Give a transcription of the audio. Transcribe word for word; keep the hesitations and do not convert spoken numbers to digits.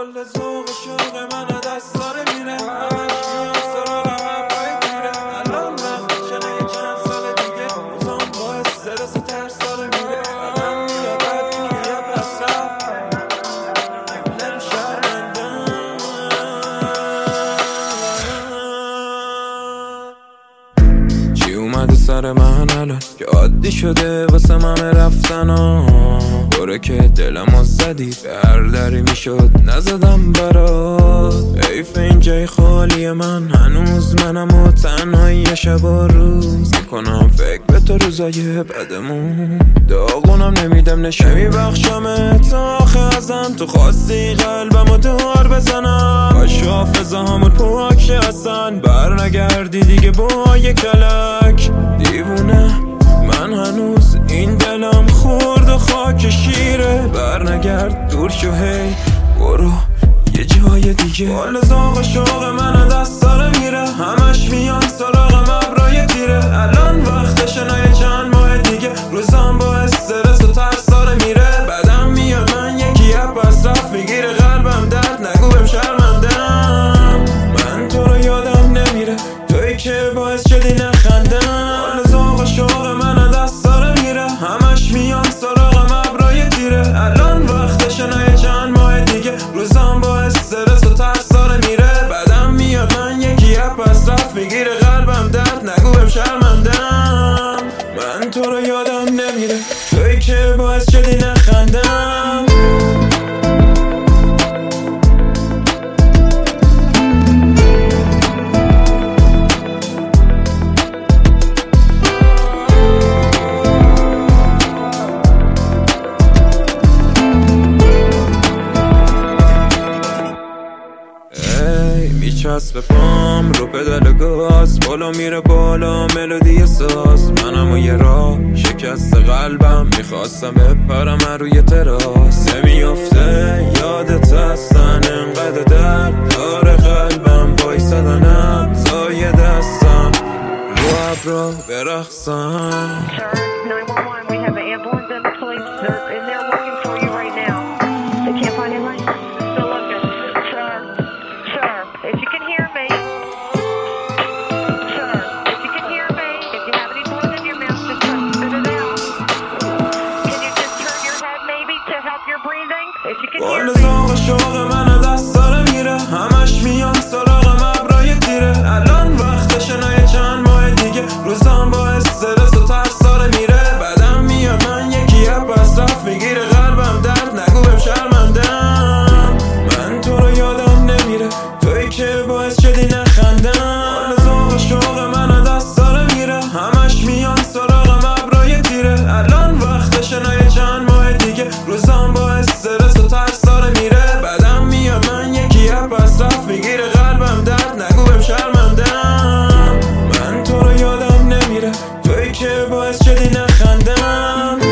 کل ذوق شوق من دست داره میره، همش میان سراغم هرپای میره. الان وقتشه نه یه چند سال دیگه روزام با استرس و ترس داره میره. آدم میاد بعد میگه پس رفت نیم شرمندم. چی اومده سر من الان که عادی شده واسه همه رفتن ها؟ دوره که دلمو زدی به هر دری میشد نزدم برات. حیف این جای خالی من، هنوز منم و تنهایی شب و روز میکنم فکر به تو روزای بدمون. داغونم نمیدم نشه میبخشم تا آخه ازم تو خواستی قلبم و دار بزنم. باش حافظه همون پاک اصلا بر نگردی دیگه با یه کلک. دیوونه من هنوز این دلم خورد و خاک شیره. بر نگرد دور شو هی برو یه جای دیگه. بال ذوق شوق من دست داره میره، همش میان سراغم ابرای تیره. الان وقتشه نه یه چند ماه دیگه روزم با استرس و ترس داره میره. بعدم میاد من یکی اپ از رفت میگیره قلبم درد نگو بهم شرمندم. من تو رو یادم نمیره توی که باعث شدی نخندم. بال ذوق شوق من دست داره میره، همش میان سراغم ابرای تیره. الان وقتشه نه یه چند ماه دیگه روزم با استرس و ترس داره میره. بعدم میاد من یکی اپ از رفت میگیره قلبم درد نگو بهم شرمندم. من تو رو یادم نمیره توی که باعث شدی نخندم. میچسبه پام رو پدل گاز، بالا میره بالا ملودی ساز. منم و یه راه شکست قلبم میخواستم بپرم روی تراس. نمیافته یادت هستن انقدر درد داره قلبم، بایستدنم زای دستم رو ابرا برقصم. بال ذوق شوق من دست داره میره، همش میان سراغم ابرای تیره. الان وقتشه نه یه چند ماه دیگه روزم با استرس و ترس داره میره. بعدم میاد من یکی اپ از رفت میگیره قلبم درد نگو بهم شرمندم. من تو رو یادم نمیره توی که باعث شدی نخندم. بال ذوق شوق من دست داره میره، همش میان سراغم ابرای تیره. الان وقتشه نه یه چند ماه دیگه روزم با استرس و ترس داره میره. بعدم میاد من یکی اپ از رفت میگیره قلبم درد نگو بهم شرمندم. من تو رو یادم نمیره توی که باعث شدی نخندم.